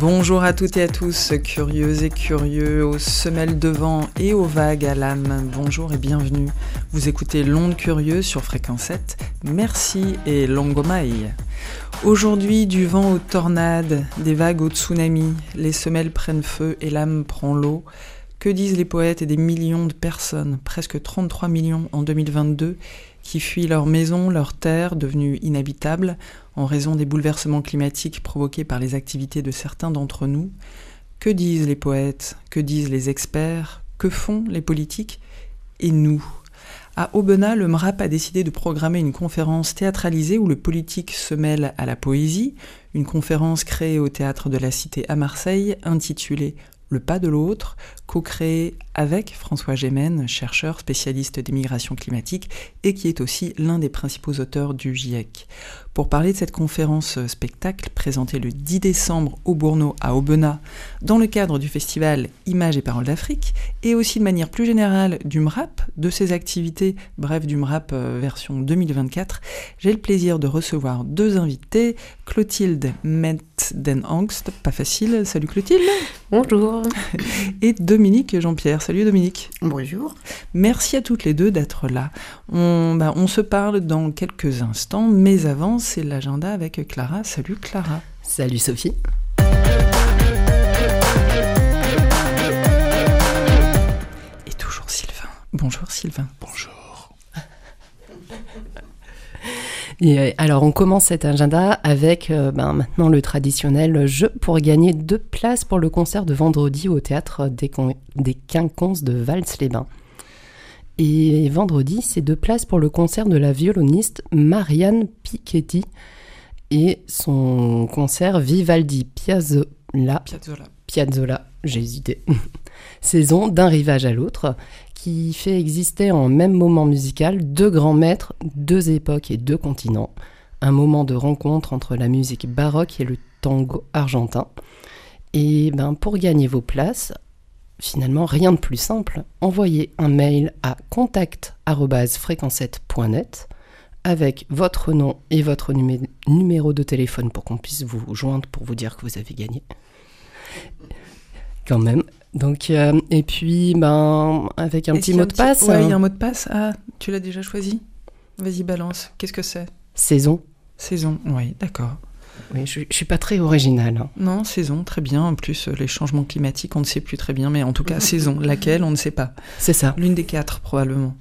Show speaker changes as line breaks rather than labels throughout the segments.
Bonjour à toutes et à tous, curieuses et curieux, aux semelles de vent et aux vagues à l'âme. Bonjour et bienvenue. Vous écoutez l'Onde Curieuse sur Fréquence 7. Merci et longomai. Aujourd'hui, du vent aux tornades, des vagues aux tsunamis, les semelles prennent feu et l'âme prend l'eau. Que disent les poètes et des millions de personnes, presque 33 millions en 2022, qui fuient leur maison, leur terre, devenues inhabitables, en raison des bouleversements climatiques provoqués par les activités de certains d'entre nous? Que disent les poètes? Que disent les experts? Que font les politiques? Et nous? À Aubenas, le MRAP a décidé de programmer une conférence théâtralisée où le politique se mêle à la poésie, une conférence créée au Théâtre de la Cité à Marseille, intitulée Le pas de l'autre, co-créé avec François Gémen, chercheur spécialiste des migrations climatiques et qui est aussi l'un des principaux auteurs du GIEC. Pour parler de cette conférence spectacle présentée le 10 décembre au Bourneau à Aubenas dans le cadre du festival Images et Paroles d'Afrique et aussi de manière plus générale du MRAP, de ses activités, bref du MRAP version 2024, j'ai le plaisir de recevoir deux invités, Clotilde Met-den-Angst, pas facile, salut Clotilde.
Bonjour.
Et Dominique Jean-Pierre, salut Dominique.
Bonjour.
Merci à toutes les deux d'être là. On se parle dans quelques instants, mais avant, c'est l'agenda avec Clara. Salut Clara.
Salut Sophie.
Et toujours Sylvain. Bonjour Sylvain.
Bonjour.
Et alors on commence cet agenda avec maintenant le traditionnel jeu pour gagner 2 places pour le concert de vendredi au théâtre des Quinconces de Vals-les-Bains. Et vendredi, c'est 2 places pour le concert de la violoniste Marianne Piketty et son concert Vivaldi Piazzolla, j'ai hésité, saison d'un rivage à l'autre, qui fait exister en même moment musical 2 grands maîtres, 2 époques et 2 continents, un moment de rencontre entre la musique baroque et le tango argentin. Et pour gagner vos places, finalement rien de plus simple, envoyez un mail à contact@fréquence7.net avec votre nom et votre numéro de téléphone pour qu'on puisse vous joindre pour vous dire que vous avez gagné. Quand même. Donc, et puis, avec un petit mot de passe.
Ouais, il y a un mot de passe. Ah, tu l'as déjà choisi? Vas-y, balance. Qu'est-ce que c'est?
Saison.
Saison, oui, d'accord.
Oui, je suis pas très originale. Hein.
Non, saison, très bien. En plus, les changements climatiques, on ne sait plus très bien, mais en tout cas, saison, laquelle, on ne sait pas.
C'est ça.
L'une des 4, probablement.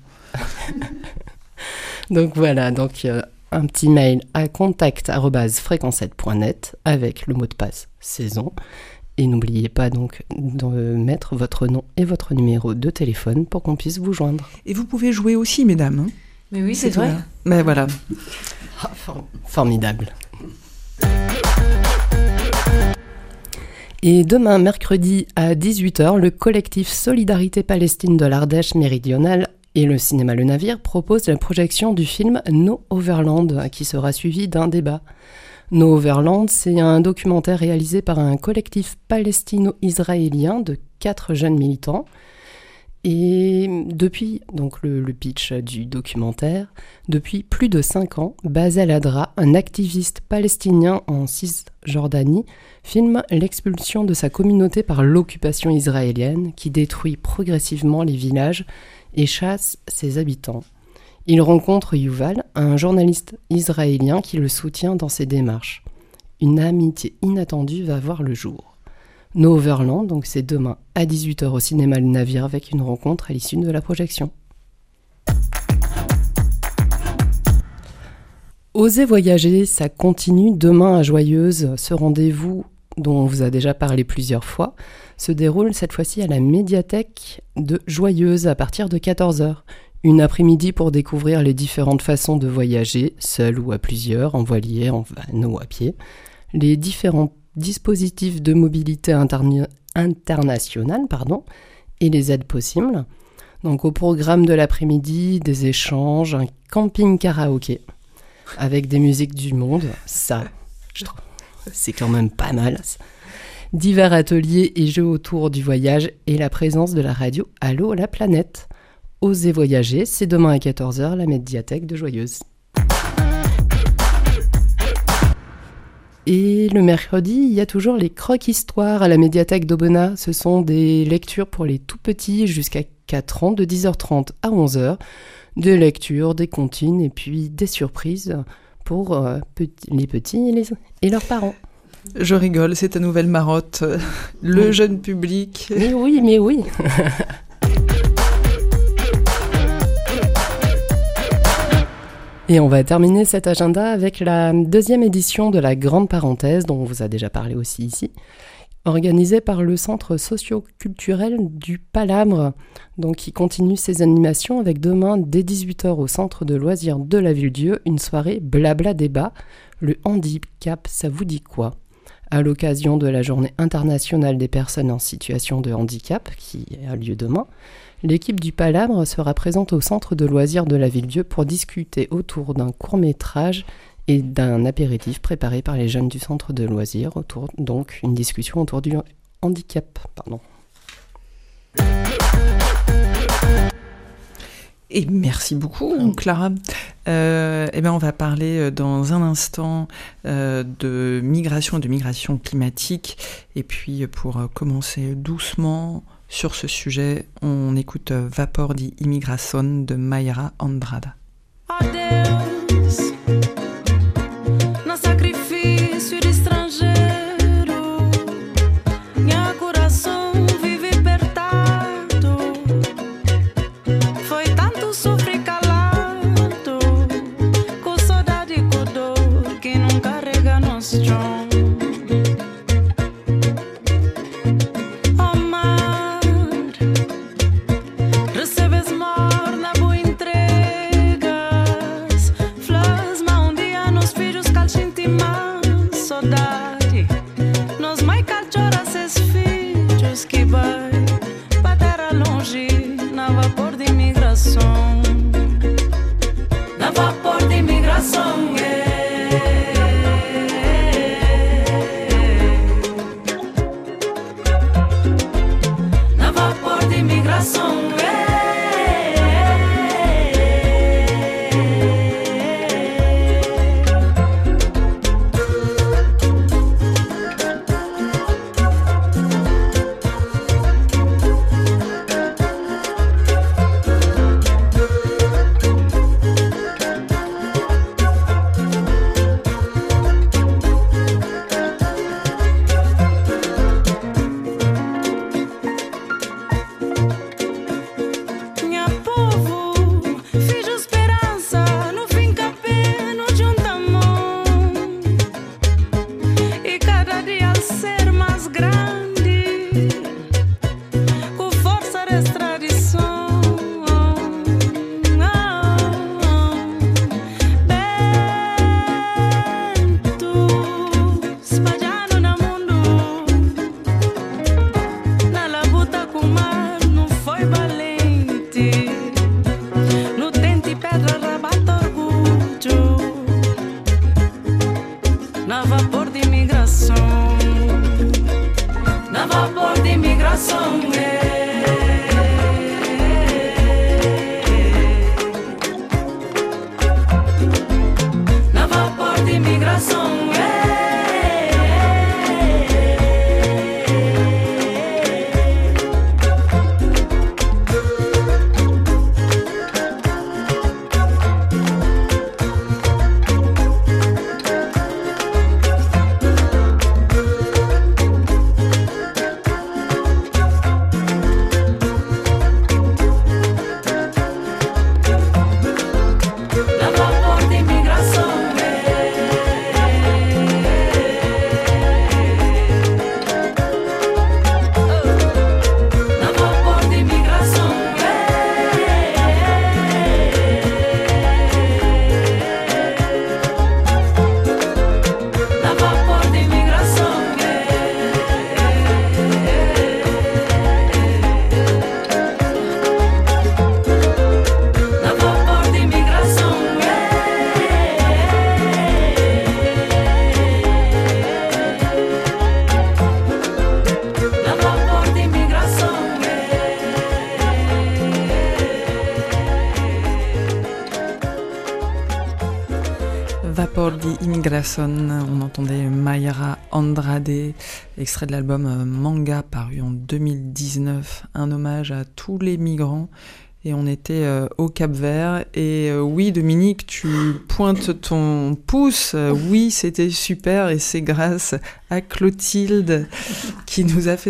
Donc voilà, un petit mail à contact@fréquence7.net avec le mot de passe saison. Et n'oubliez pas donc de mettre votre nom et votre numéro de téléphone pour qu'on puisse vous joindre.
Et vous pouvez jouer aussi, mesdames. Hein.
Mais oui, c'est vrai.
Mais voilà.
Formidable. Et demain, mercredi à 18h, le collectif Solidarité Palestine de l'Ardèche méridionale et le cinéma Le Navire proposent la projection du film No Overland, qui sera suivi d'un débat. No Overland, c'est un documentaire réalisé par un collectif palestino-israélien de 4 jeunes militants. Et depuis, donc le pitch du documentaire, depuis plus de 5 ans, Basel Adra, un activiste palestinien en Cisjordanie, filme l'expulsion de sa communauté par l'occupation israélienne qui détruit progressivement les villages et chasse ses habitants. Il rencontre Yuval, un journaliste israélien qui le soutient dans ses démarches. Une amitié inattendue va voir le jour. No Overland, donc c'est demain à 18h au cinéma Le Navire avec une rencontre à l'issue de la projection. Osez voyager, ça continue demain à Joyeuse. Ce rendez-vous, dont on vous a déjà parlé plusieurs fois, se déroule cette fois-ci à la médiathèque de Joyeuse à partir de 14h. Une après-midi pour découvrir les différentes façons de voyager, seul ou à plusieurs, en voilier, en van ou à pied, les différents dispositifs de mobilité internationale, et les aides possibles. Donc au programme de l'après-midi, des échanges, un camping karaoké avec des musiques du monde, ça, je trouve, c'est quand même pas mal. Divers ateliers et jeux autour du voyage et la présence de la radio Allô la planète. Osez voyager, c'est demain à 14h, la médiathèque de Joyeuse. Et le mercredi, il y a toujours les croques-histoires à la médiathèque d'Aubenas. Ce sont des lectures pour les tout petits jusqu'à 4 ans, de 10h30 à 11h. Des lectures, des comptines et puis des surprises pour les petits et leurs parents.
Je rigole, c'est ta nouvelle marotte, le jeune public.
Mais oui. Et on va terminer cet agenda avec la 2e édition de la Grande Parenthèse, dont on vous a déjà parlé aussi ici, organisée par le Centre socio-culturel du Palambre, donc qui continue ses animations avec demain, dès 18h au Centre de loisirs de la Ville-Dieu, une soirée blabla débat, le handicap, ça vous dit quoi ? À l'occasion de la Journée internationale des personnes en situation de handicap, qui a lieu demain, l'équipe du Palambre sera présente au Centre de loisirs de la Ville-Dieu pour discuter autour d'un court-métrage et d'un apéritif préparé par les jeunes du Centre de loisirs, donc une discussion autour du handicap.
Et merci beaucoup, Clara. On va parler dans un instant de migration climatique. Et puis, pour commencer doucement sur ce sujet, on écoute Vapor di Immigração de Mayra Andrada.
Recebes morna, boa entrega.
Vapor di Immigración, on entendait Mayra Andrade, extrait de l'album Manga paru en 2019, un hommage à tous les migrants. Et on était au Cap-Vert. Et oui, Dominique, tu pointes ton pouce. Oui, c'était super. Et c'est grâce à Clotilde qui nous a fait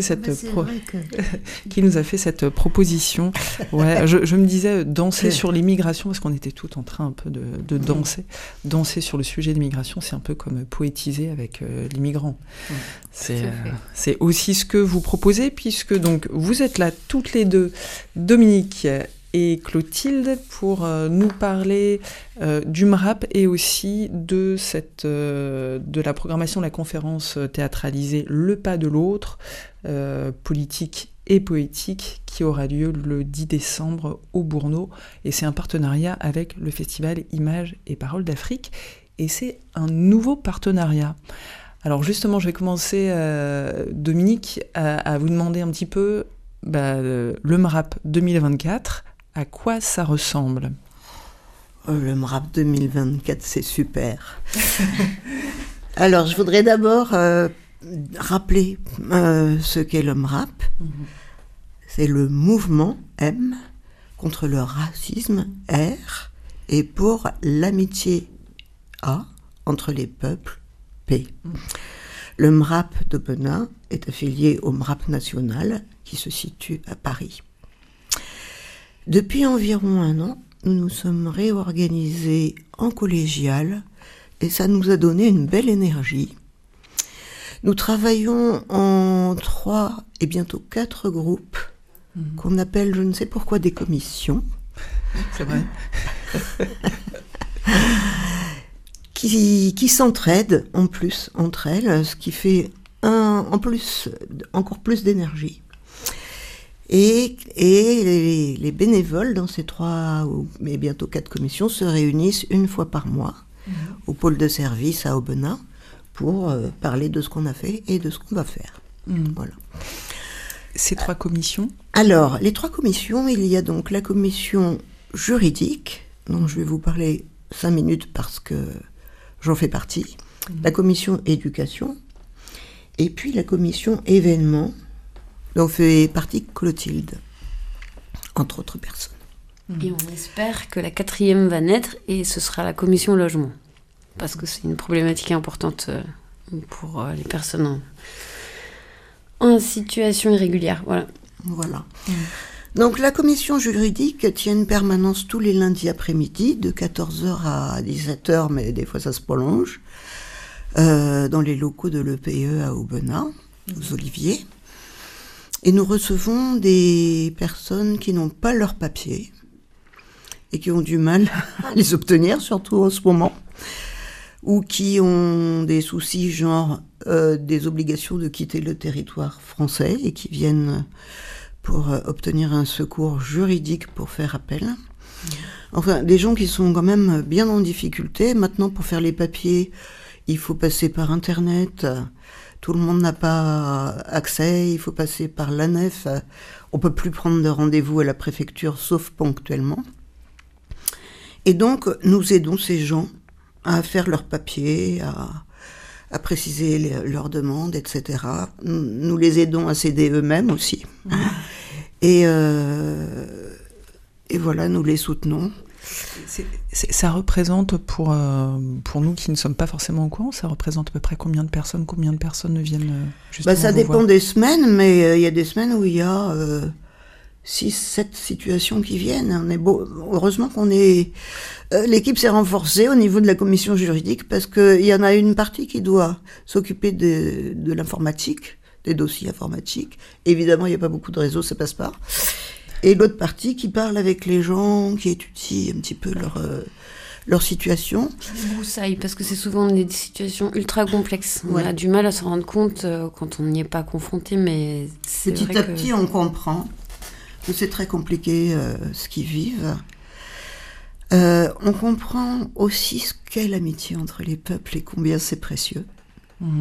cette proposition. Ouais, je me disais danser sur l'immigration, parce qu'on était tout en train un peu de danser. Danser sur le sujet de l'immigration, c'est un peu comme poétiser avec l'immigrant. C'est aussi ce que vous proposez, puisque donc vous êtes là toutes les deux, Dominique et Clotilde, pour nous parler du MRAP et aussi de la programmation de la conférence théâtralisée Le Pas de l'Autre, politique et poétique, qui aura lieu le 10 décembre au Bourneau. Et c'est un partenariat avec le festival Images et Paroles d'Afrique. Et c'est un nouveau partenariat. Alors justement, je vais commencer, Dominique, à vous demander un petit peu le MRAP 2024. À quoi ça ressemble ?
Le MRAP 2024, c'est super. Alors, je voudrais d'abord rappeler ce qu'est le MRAP. C'est le mouvement M contre le racisme R et pour l'amitié A entre les peuples P. Le MRAP d'Aubenas est affilié au MRAP national qui se situe à Paris. Depuis environ 1 an, nous nous sommes réorganisés en collégial et ça nous a donné une belle énergie. Nous travaillons en 3 et bientôt 4 groupes qu'on appelle, je ne sais pourquoi, des commissions.
C'est vrai.
qui s'entraident en plus entre elles, ce qui fait encore plus d'énergie. Et les bénévoles dans ces 3, mais bientôt 4 commissions se réunissent 1 fois par mois au pôle de service à Aubenas pour parler de ce qu'on a fait et de ce qu'on va faire. Voilà.
Ces 3 commissions ?
Alors, les 3 commissions, il y a donc la commission juridique, dont je vais vous parler 5 minutes parce que j'en fais partie, la commission éducation, et puis la commission événements, dont fait partie Clotilde, entre autres personnes.
Et on espère que la 4e va naître et ce sera la commission logement. Parce que c'est une problématique importante pour les personnes en situation irrégulière. Voilà.
Donc la commission juridique tient une permanence tous les lundis après-midi, de 14h à 17h, mais des fois ça se prolonge, dans les locaux de l'EPE à Aubenas, aux Oliviers. Et nous recevons des personnes qui n'ont pas leurs papiers et qui ont du mal à les obtenir, surtout en ce moment, ou qui ont des soucis genre des obligations de quitter le territoire français et qui viennent pour obtenir un secours juridique pour faire appel. Enfin, des gens qui sont quand même bien en difficulté. Maintenant, pour faire les papiers, il faut passer par Internet. Tout le monde n'a pas accès, il faut passer par l'ANEF. On ne peut plus prendre de rendez-vous à la préfecture, sauf ponctuellement. Et donc, nous aidons ces gens à faire leurs papiers, à préciser leurs demandes, etc. Nous les aidons à s'aider eux-mêmes aussi. Et voilà, nous les soutenons.
Ça représente, pour nous qui ne sommes pas forcément au courant, ça représente à peu près combien de personnes viennent justement
ça dépend des semaines, mais il y a des semaines où il y a 6-7 situations qui viennent. Heureusement qu'on est... l'équipe s'est renforcée au niveau de la commission juridique parce qu'il y en a une partie qui doit s'occuper de l'informatique, des dossiers informatiques. Évidemment, il n'y a pas beaucoup de réseaux, ça passe pas. Et l'autre partie qui parle avec les gens, qui étudie un petit peu leur situation.
Broussailles, parce que c'est souvent des situations ultra complexes. On a du mal à s'en rendre compte quand on n'y est pas confronté, mais c'est
petit
vrai
à petit, on comprend que c'est très compliqué ce qu'ils vivent. On comprend aussi ce qu'est l'amitié entre les peuples et combien c'est précieux.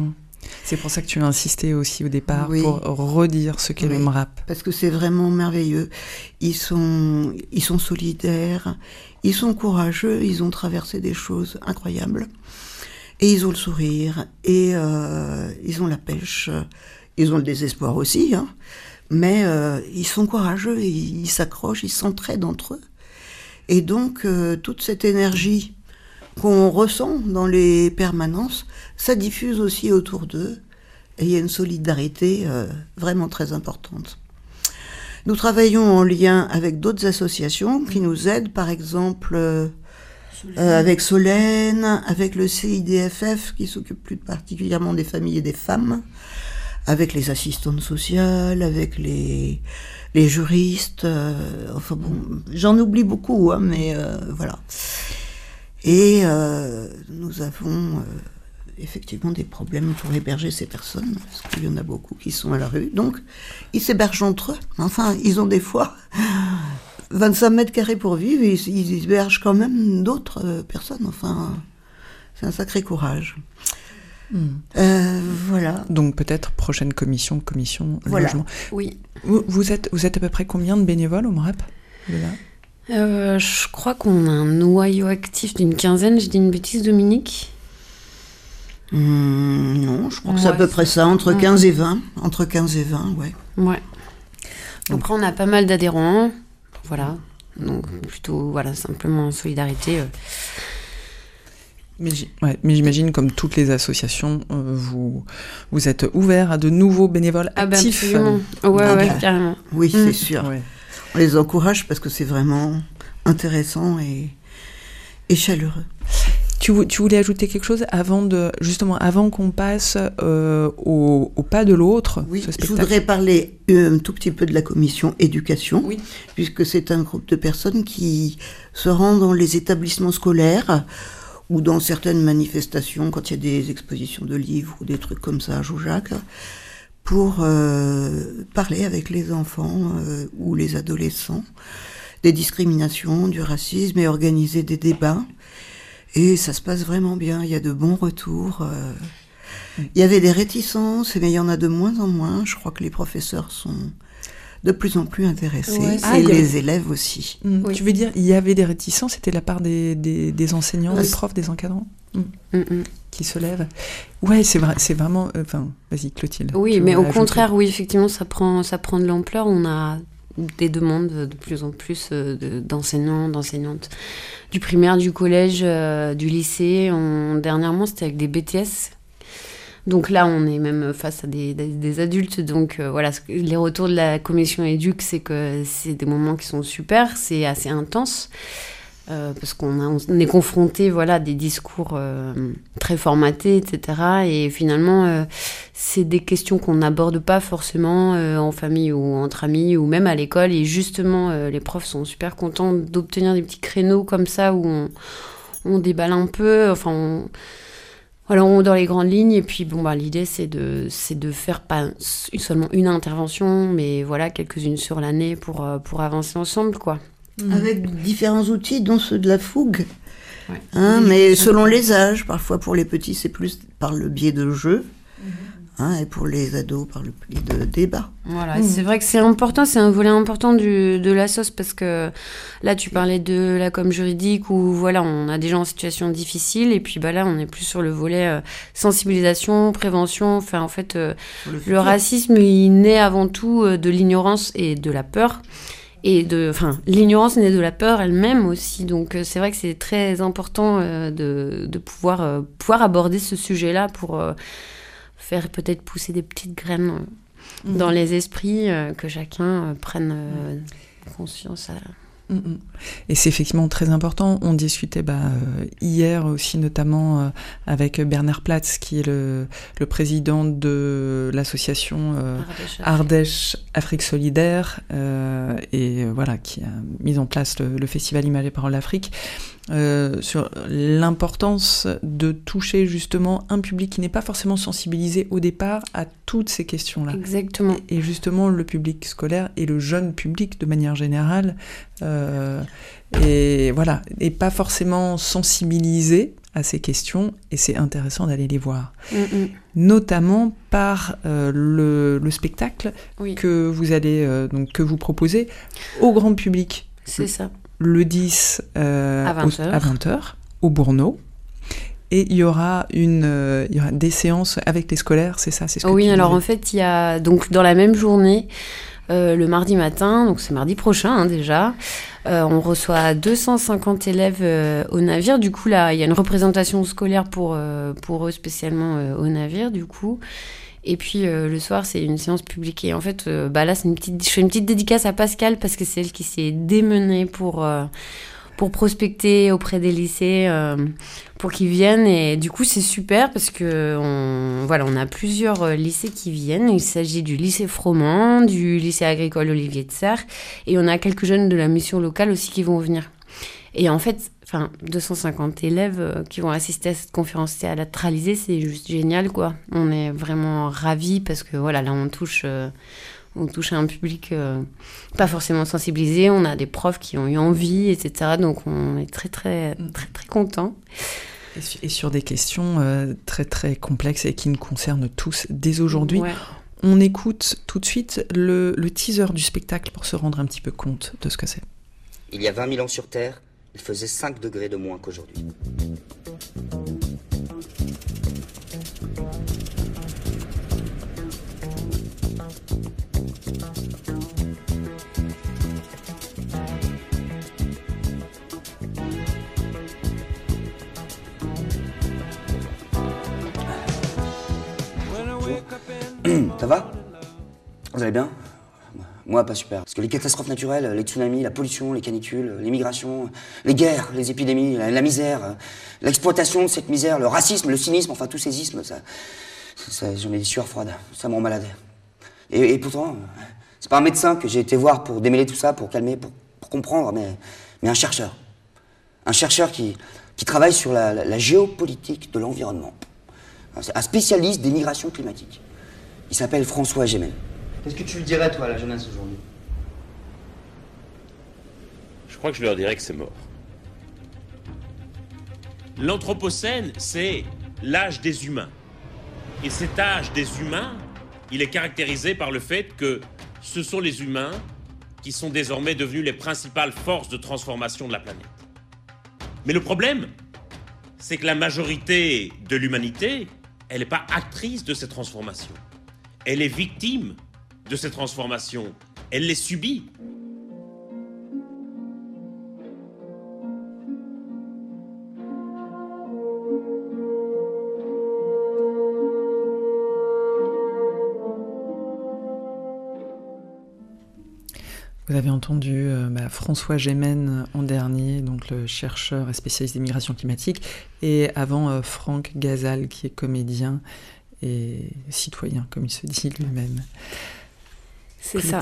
C'est pour ça que tu as insisté aussi au départ,
Oui.
pour redire ce qu'est le MRAP.
Parce que c'est vraiment merveilleux. Ils sont solidaires, ils sont courageux, ils ont traversé des choses incroyables. Et ils ont le sourire, et ils ont la pêche, ils ont le désespoir aussi, hein. Mais ils sont courageux, et ils s'accrochent, ils s'entraident entre eux. Et donc, toute cette énergie qu'on ressent dans les permanences, ça diffuse aussi autour d'eux. Et il y a une solidarité vraiment très importante. Nous travaillons en lien avec d'autres associations qui nous aident, par exemple avec Solène, avec le CIDFF qui s'occupe plus particulièrement des familles et des femmes, avec les assistantes sociales, avec les juristes, enfin bon, j'en oublie beaucoup, hein, mais voilà. Et nous avons effectivement des problèmes pour héberger ces personnes, parce qu'il y en a beaucoup qui sont à la rue, donc ils s'hébergent entre eux. Enfin, ils ont des fois 25 mètres carrés pour vivre, et ils hébergent quand même d'autres personnes, enfin, c'est un sacré courage. Voilà.
Donc peut-être prochaine commission
voilà.
logement.
Oui.
Vous êtes à peu près combien de bénévoles au MRAP
Je crois qu'on a un noyau actif d'une 15aine, je dis une bêtise, Dominique?
Non, je crois que c'est à peu près ça, entre 15 et 20. Entre 15 et 20, ouais.
Ouais. Après, on a pas mal d'adhérents, voilà. Donc plutôt, voilà, simplement en solidarité.
Mais j'imagine, comme toutes les associations, vous êtes ouvert à de nouveaux bénévoles actifs.
Absolument. Ouais, carrément.
Oui, c'est sûr.
Ouais.
On les encourage parce que c'est vraiment intéressant et chaleureux.
Tu voulais ajouter quelque chose avant qu'on passe au pas de l'autre,
Oui,
ce
je
spectacle.
voudrais parler un tout petit peu de la commission éducation,
Oui.
puisque c'est un groupe de personnes qui se rendent dans les établissements scolaires ou dans certaines manifestations, quand il y a des expositions de livres ou des trucs comme ça à Joujac, pour parler avec les enfants ou les adolescents des discriminations, du racisme et organiser des débats. Et ça se passe vraiment bien, il y a de bons retours. Il y avait des réticences, mais il y en a de moins en moins. Je crois que les professeurs sont de plus en plus intéressés, et les élèves aussi.
Oui. Tu veux dire, il y avait des réticences, c'était la part des enseignants, des profs, des encadrants qui se lèvent. Ouais, c'est vrai, c'est vraiment... vas-y, Clotilde.
Oui, mais au contraire, oui, effectivement, ça prend de l'ampleur. On a des demandes de plus en plus d'enseignants, d'enseignantes du primaire, du collège, du lycée. Dernièrement, c'était avec des BTS. Donc là, on est même face à des adultes. Donc voilà, les retours de la commission éduc, c'est que c'est des moments qui sont super, c'est assez intense. Parce qu'on est confronté, voilà, à des discours très formatés, etc. Et finalement, c'est des questions qu'on n'aborde pas forcément en famille ou entre amis ou même à l'école. Et justement, les profs sont super contents d'obtenir des petits créneaux comme ça où on déballe un peu. Enfin, on dans les grandes lignes. Et puis, l'idée, c'est de faire pas seulement une intervention, mais voilà, quelques-unes sur l'année pour avancer ensemble, quoi.
Avec différents outils, dont ceux de la fougue. Ouais. Mais selon les âges, parfois pour les petits, c'est plus par le biais de jeux, et pour les ados, par le biais de débats.
Voilà, c'est vrai que c'est important, c'est un volet important de l'assos, parce que là, tu parlais de la com juridique, où voilà, on a des gens en situation difficile, et puis là, on est plus sur le volet sensibilisation, prévention. Enfin, en fait, le racisme, il naît avant tout de l'ignorance et de la peur. Et l'ignorance naît de la peur elle-même aussi. Donc, c'est vrai que c'est très important de pouvoir aborder ce sujet-là pour faire peut-être pousser des petites graines dans les esprits, que chacun prenne conscience.
Et c'est effectivement très important. On discutait hier aussi notamment avec Bernard Platz, qui est le président de l'association Ardèche Afrique Solidaire, et voilà, qui a mis en place le festival Images et Paroles d'Afrique, sur l'importance de toucher justement un public qui n'est pas forcément sensibilisé au départ à toutes ces questions-là.
Exactement.
Et justement, le public scolaire et le jeune public de manière générale, et voilà, et pas forcément sensibilisé à ces questions et c'est intéressant d'aller les voir. Notamment par le spectacle que vous allez que vous proposez au grand public.
C'est ça.
Le 10 à 20h au Bourneau. Et il y aura des séances avec les scolaires, c'est ça, c'est ce que
Oui,
tu
alors
disais.
en fait, il y a donc dans la même journée, le mardi matin, donc c'est mardi prochain déjà, on reçoit 250 élèves au navire. Du coup, là, il y a une représentation scolaire pour eux spécialement au navire, du coup. Et puis le soir, c'est une séance publique. Et en fait, là, je fais une petite dédicace à Pascal parce que c'est elle qui s'est démenée pour prospecter auprès des lycées pour qu'ils viennent. Et du coup, c'est super parce que on a plusieurs lycées qui viennent. Il s'agit du lycée Froment, du lycée agricole Olivier de Serres, et on a quelques jeunes de la mission locale aussi qui vont venir. Et en fait, 250 élèves qui vont assister à cette conférence théâtralisée, c'est juste génial, quoi. On est vraiment ravis parce que voilà, là, on touche à un public pas forcément sensibilisé. On a des profs qui ont eu envie, etc. Donc, on est très, très, très, très contents.
Et sur des questions très, très complexes et qui nous concernent tous dès aujourd'hui.
Ouais.
On écoute tout de suite le teaser du spectacle pour se rendre un petit peu compte de ce que c'est.
Il y a 20 000 ans sur Terre, il faisait 5 degrés de moins qu'aujourd'hui. Ça va? Vous allez bien? Moi, pas super. Parce que les catastrophes naturelles, les tsunamis, la pollution, les canicules, les migrations, les guerres, les épidémies, la misère, l'exploitation de cette misère, le racisme, le cynisme, enfin tous ces ismes, ça j'en ai des sueurs froides, ça me rend malade. Et pourtant, c'est pas un médecin que j'ai été voir pour démêler tout ça, pour calmer, pour comprendre, mais un chercheur. Un chercheur qui travaille sur la géopolitique de l'environnement. Un spécialiste des migrations climatiques. Il s'appelle François Gémen. Qu'est-ce que tu lui dirais, toi, à la jeunesse aujourd'hui?
Je crois que je leur dirais que c'est mort. L'Anthropocène, c'est l'âge des humains. Et cet âge des humains, il est caractérisé par le fait que ce sont les humains qui sont désormais devenus les principales forces de transformation de la planète. Mais le problème, c'est que la majorité de l'humanité, elle n'est pas actrice de ces transformations. Elle est victime de ces transformations. Elle les subit.
Vous avez entendu François Gémen en dernier, donc le chercheur et spécialiste des migrations climatiques, et avant Franck Gazal, qui est comédien et citoyen, comme il se dit lui-même.
C'est ça.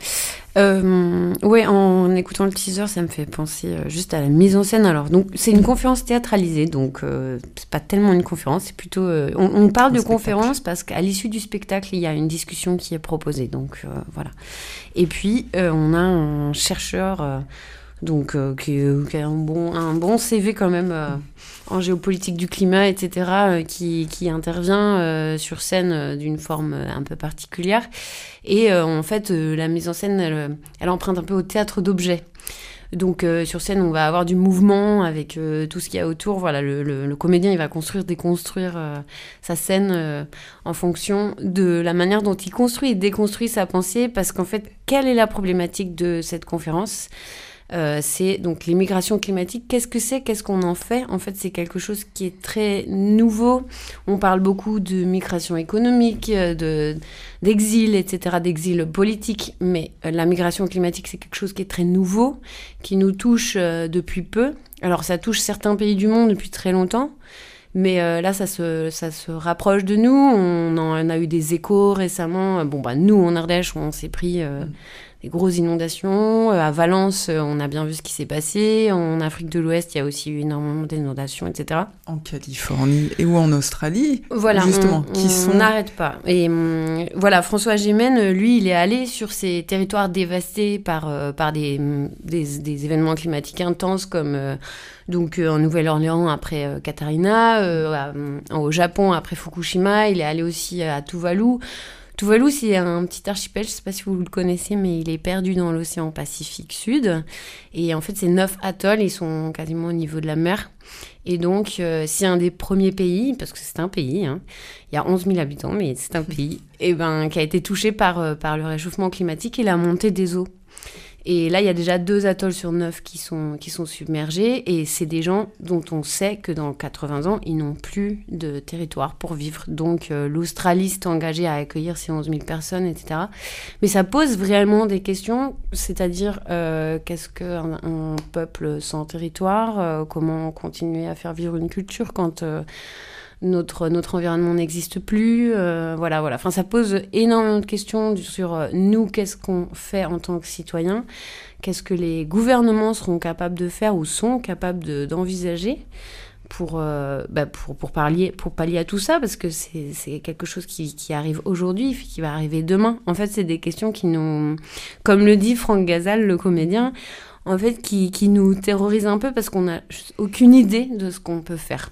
Oui, en écoutant le teaser, ça me fait penser juste à la mise en scène. Alors, donc, c'est une conférence théâtralisée, donc c'est pas tellement une conférence, c'est plutôt... on parle de conférence parce qu'à l'issue du spectacle, il y a une discussion qui est proposée, donc voilà. Et puis, on a un chercheur... qui a un bon CV quand même en géopolitique du climat, etc., qui intervient sur scène d'une forme un peu particulière. Et en fait, la mise en scène, elle emprunte un peu au théâtre d'objets. Donc sur scène, on va avoir du mouvement avec tout ce qu'il y a autour. Voilà, le comédien, il va construire, déconstruire sa scène en fonction de la manière dont il construit et déconstruit sa pensée. Parce qu'en fait, quelle est la problématique de cette conférence ? C'est donc les migrations climatiques. Qu'est-ce que c'est ? Qu'est-ce qu'on en fait ? En fait, c'est quelque chose qui est très nouveau. On parle beaucoup de migration économique, d'exil, etc., d'exil politique. Mais la migration climatique, c'est quelque chose qui est très nouveau, qui nous touche depuis peu. Alors, ça touche certains pays du monde depuis très longtemps. Mais là, ça se rapproche de nous. On a eu des échos récemment. Nous, en Ardèche, on s'est pris grosses inondations. À Valence, on a bien vu ce qui s'est passé. En Afrique de l'Ouest, il y a aussi eu énormément d'inondations, etc.
En Californie et ou en Australie,
voilà,
justement,
on n'arrête pas. Et voilà, François Gémen, lui, il est allé sur ces territoires dévastés par des événements climatiques intenses comme donc en Nouvelle-Orléans après Katrina, au Japon après Fukushima. Il est allé aussi à Tuvalu. Tuvalu, c'est un petit archipel, je ne sais pas si vous le connaissez, mais il est perdu dans l'océan Pacifique Sud. Et en fait, c'est 9 atolls, ils sont quasiment au niveau de la mer. Et donc, c'est un des premiers pays, parce que c'est un pays, hein, il y a 11 000 habitants, mais c'est un pays, et qui a été touché par le réchauffement climatique et la montée des eaux. Et là, il y a déjà 2 atolls sur 9 qui sont submergés. Et c'est des gens dont on sait que dans 80 ans, ils n'ont plus de territoire pour vivre. Donc, l'Australie s'est engagée à accueillir ces 11 000 personnes, etc. Mais ça pose vraiment des questions. C'est-à-dire, qu'est-ce qu'un peuple sans territoire ? Comment continuer à faire vivre une culture quand notre environnement n'existe plus, voilà. Enfin, ça pose énormément de questions sur nous, qu'est-ce qu'on fait en tant que citoyens, qu'est-ce que les gouvernements seront capables de faire ou sont capables d'envisager pour pallier à tout ça, parce que c'est quelque chose qui arrive aujourd'hui, qui va arriver demain. En fait, c'est des questions qui nous, comme le dit Franck Gazal, le comédien, en fait, qui nous terrorisent un peu parce qu'on n'a aucune idée de ce qu'on peut faire.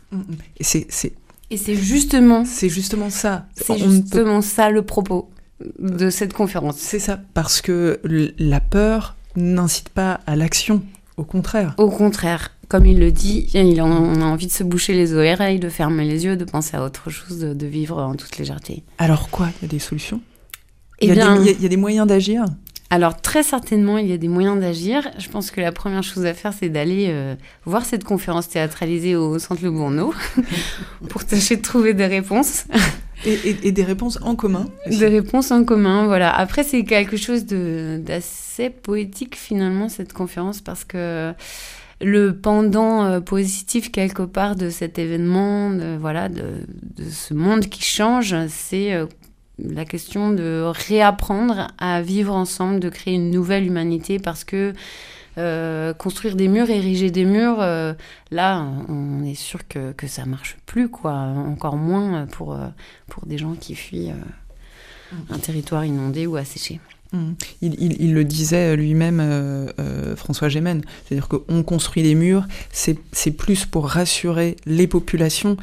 Et
c'est justement...
C'est justement ça.
C'est justement ça le propos de cette conférence.
C'est ça, parce que la peur n'incite pas à l'action, au contraire.
Au contraire, comme il le dit, on a envie de se boucher les oreilles, de fermer les yeux, de penser à autre chose, de vivre en toute légèreté.
Alors quoi ? Il y a des solutions ?
Il
y a des moyens d'agir ?
Alors, très certainement, il y a des moyens d'agir. Je pense que la première chose à faire, c'est d'aller voir cette conférence théâtralisée au Centre Le Bourneau pour tâcher de trouver des réponses.
Et des réponses en commun aussi.
Des réponses en commun, voilà. Après, c'est quelque chose d'assez poétique, finalement, cette conférence, parce que le pendant positif, quelque part, de cet événement, de ce monde qui change, c'est... la question de réapprendre à vivre ensemble, de créer une nouvelle humanité, parce que construire des murs, ériger des murs, là, on est sûr que ça marche plus, quoi. Encore moins pour des gens qui fuient un territoire inondé ou asséché.
Il le disait lui-même, François Gémen, c'est-à-dire qu'on construit des murs, c'est plus pour rassurer les populations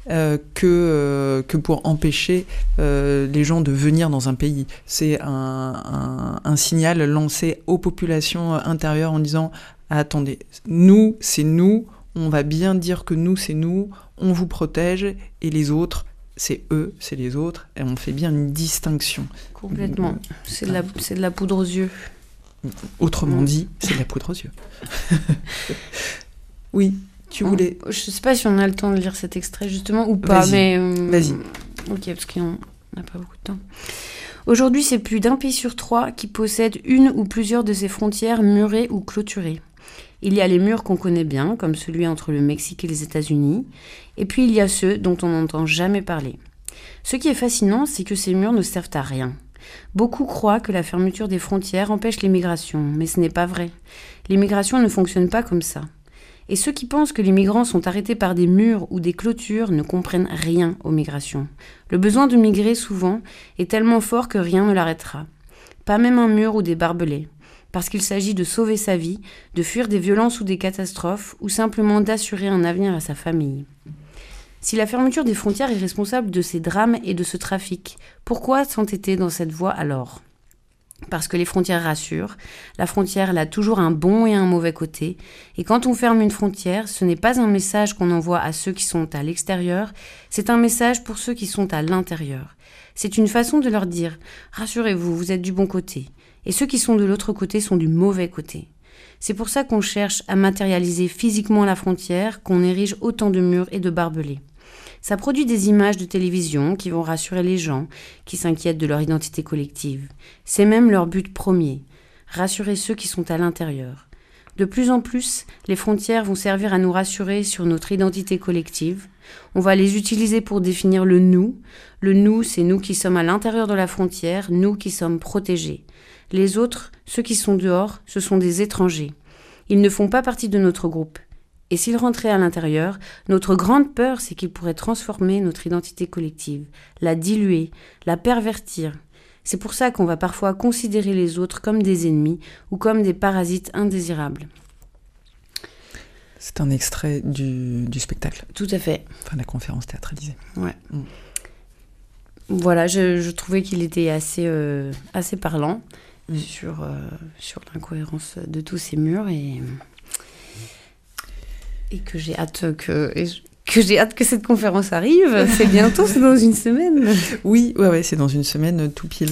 que pour empêcher les gens de venir dans un pays. C'est un signal lancé aux populations intérieures en disant « Attendez, nous, c'est nous, on va bien dire que nous, c'est nous, on vous protège, et les autres, c'est eux, c'est les autres, et on fait bien une distinction. »
Complètement. C'est de la poudre aux yeux.
Autrement dit, c'est de la poudre aux yeux. Oui, tu voulais...
Je ne sais pas si on a le temps de lire cet extrait, justement, ou pas, mais...
Vas-y.
Ok, parce qu'on n'a pas beaucoup de temps. Aujourd'hui, c'est plus d'1 pays sur 3 qui possède une ou plusieurs de ses frontières murées ou clôturées. Il y a les murs qu'on connaît bien, comme celui entre le Mexique et les États-Unis, et puis il y a ceux dont on n'entend jamais parler. Ce qui est fascinant, c'est que ces murs ne servent à rien. Beaucoup croient que la fermeture des frontières empêche l'immigration, mais ce n'est pas vrai. L'immigration ne fonctionne pas comme ça. Et ceux qui pensent que les migrants sont arrêtés par des murs ou des clôtures ne comprennent rien aux migrations. Le besoin de migrer, souvent, est tellement fort que rien ne l'arrêtera. Pas même un mur ou des barbelés. Parce qu'il s'agit de sauver sa vie, de fuir des violences ou des catastrophes, ou simplement d'assurer un avenir à sa famille. Si la fermeture des frontières est responsable de ces drames et de ce trafic, pourquoi s'entêter dans cette voie alors ? Parce que les frontières rassurent, la frontière elle a toujours un bon et un mauvais côté, et quand on ferme une frontière, ce n'est pas un message qu'on envoie à ceux qui sont à l'extérieur, c'est un message pour ceux qui sont à l'intérieur. C'est une façon de leur dire « Rassurez-vous, vous êtes du bon côté », et ceux qui sont de l'autre côté sont du mauvais côté. C'est pour ça qu'on cherche à matérialiser physiquement la frontière, qu'on érige autant de murs et de barbelés. Ça produit des images de télévision qui vont rassurer les gens qui s'inquiètent de leur identité collective. C'est même leur but premier, rassurer ceux qui sont à l'intérieur. De plus en plus, les frontières vont servir à nous rassurer sur notre identité collective. On va les utiliser pour définir le nous. Le nous, c'est nous qui sommes à l'intérieur de la frontière, nous qui sommes protégés. Les autres, ceux qui sont dehors, ce sont des étrangers. Ils ne font pas partie de notre groupe. Et s'ils rentraient à l'intérieur, notre grande peur, c'est qu'ils pourraient transformer notre identité collective, la diluer, la pervertir. C'est pour ça qu'on va parfois considérer les autres comme des ennemis ou comme des parasites indésirables.
C'est un extrait du spectacle.
Tout à fait.
Enfin, la conférence théâtralisée.
Ouais. Voilà, je trouvais qu'il était assez parlant sur l'incohérence de tous ces murs et que j'ai hâte que cette conférence arrive. C'est bientôt, c'est dans une semaine.
Oui, ouais, c'est dans une semaine tout pile.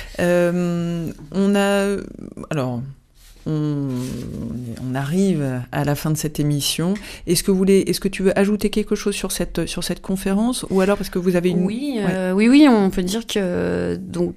On arrive à la fin de cette émission. Est-ce que tu veux ajouter quelque chose sur cette conférence, ou alors parce que vous avez une...
Oui, on peut dire que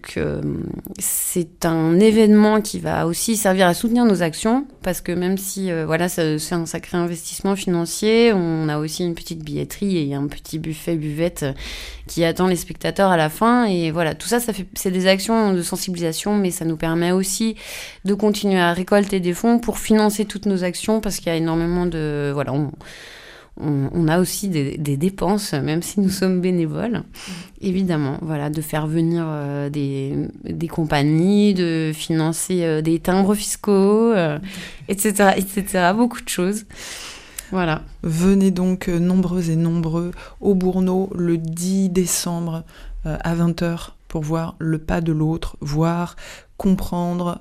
c'est un événement qui va aussi servir à soutenir nos actions, parce que même si c'est un sacré investissement financier, on a aussi une petite billetterie et un petit buffet-buvette qui attend les spectateurs à la fin, et voilà, tout ça c'est des actions de sensibilisation, mais ça nous permet aussi de continuer à récolter des fonds pour financer toutes nos actions, parce qu'il y a énormément de... Voilà, on a aussi des dépenses, même si nous sommes bénévoles, évidemment, voilà, de faire venir des compagnies, de financer des timbres fiscaux, etc., beaucoup de choses. Voilà.
Venez donc nombreuses et nombreux au Bourneau le 10 décembre à 20h pour voir le pas de l'autre, voir, comprendre,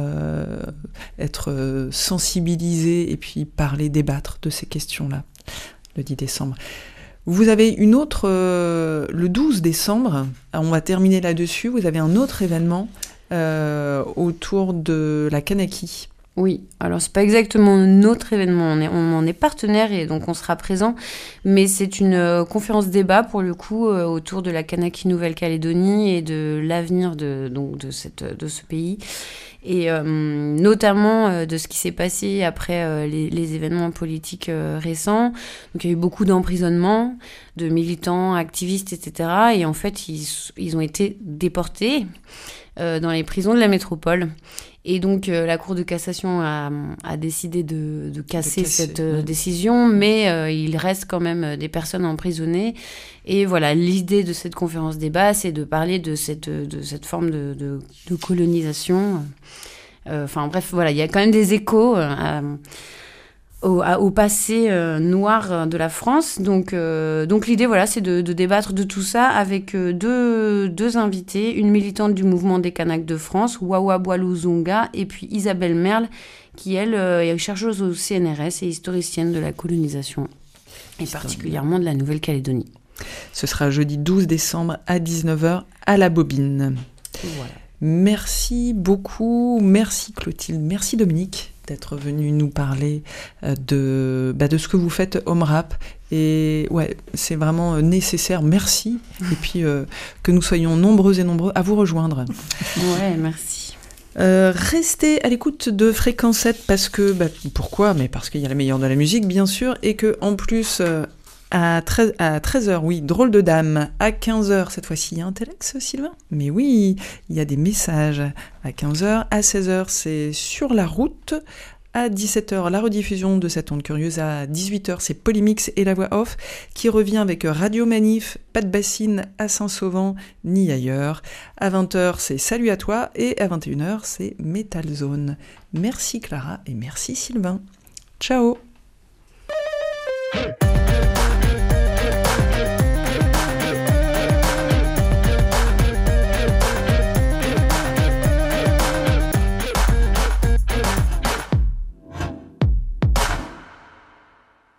être sensibilisé et puis parler, débattre de ces questions-là le 10 décembre. Vous avez une autre, le 12 décembre, on va terminer là-dessus, vous avez un autre événement autour de la Kanaki.
Oui, alors c'est pas exactement notre événement, on en est partenaire et donc on sera présent, mais c'est une conférence débat pour le coup autour de la Kanaki Nouvelle-Calédonie et de l'avenir de ce pays, et notamment de ce qui s'est passé après les événements politiques récents. Donc il y a eu beaucoup d'emprisonnements de militants, activistes, etc. Et en fait ils ont été déportés dans les prisons de la métropole. Et donc, la Cour de cassation a décidé de casser cette décision, mais il reste quand même des personnes emprisonnées. Et voilà, l'idée de cette conférence débat, c'est de parler de cette forme de colonisation. Enfin bref, voilà, il y a quand même des échos au passé noir de la France. Donc l'idée, voilà, c'est de débattre de tout ça avec deux invités, une militante du mouvement des Kanaks de France, Wawa Boilou-Zonga, et puis Isabelle Merle, qui, elle, est chercheuse au CNRS et historicienne de la colonisation, et particulièrement de la Nouvelle-Calédonie.
Ce sera jeudi 12 décembre à 19h à la Bobine.
Voilà.
Merci beaucoup, merci Clotilde, merci Dominique d'être venu nous parler de ce que vous faites Home Rap. Et ouais, c'est vraiment nécessaire, merci. Et puis que nous soyons nombreux et nombreux à vous rejoindre.
Ouais, merci.
Restez à l'écoute de Fréquence 7 parce que, pourquoi ? Mais parce qu'il y a la meilleure de la musique, bien sûr, et que en plus... À 13h, oui, drôle de dame. À 15h, cette fois-ci, il y a un Telex, Sylvain ? Mais oui, il y a des messages. À 15h, à 16h, c'est Sur la route. À 17h, la rediffusion de cette onde curieuse. À 18h, c'est Polymix et la voix off qui revient avec Radio Manif, pas de bassine à Saint-Sauvent ni ailleurs. À 20h, c'est Salut à toi. Et à 21h, c'est Metal Zone. Merci Clara et merci Sylvain. Ciao.